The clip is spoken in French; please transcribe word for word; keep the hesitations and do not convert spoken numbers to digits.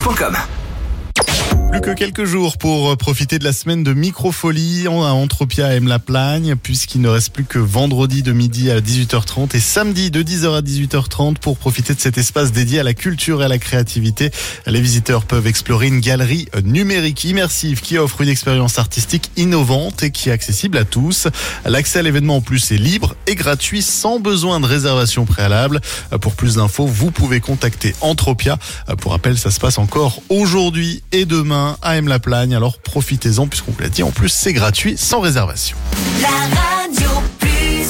point com. Plus que quelques jours pour profiter de la semaine de Microfolie à Entropia Aime-la-Plagne, puisqu'il ne reste plus que vendredi de midi à dix-huit heures trente et samedi de dix heures à dix-huit heures trente pour profiter de cet espace dédié à la culture et à la créativité. Les visiteurs peuvent explorer une galerie numérique immersive qui offre une expérience artistique innovante et qui est accessible à tous. L'accès à l'événement en plus est libre et gratuit sans besoin de réservation préalable. Pour plus d'infos, vous pouvez contacter Entropia. Pour rappel, ça se passe encore aujourd'hui et demain à Aime-la-Plagne, alors profitez-en puisqu'on vous l'a dit, en plus c'est gratuit sans réservation. La radio.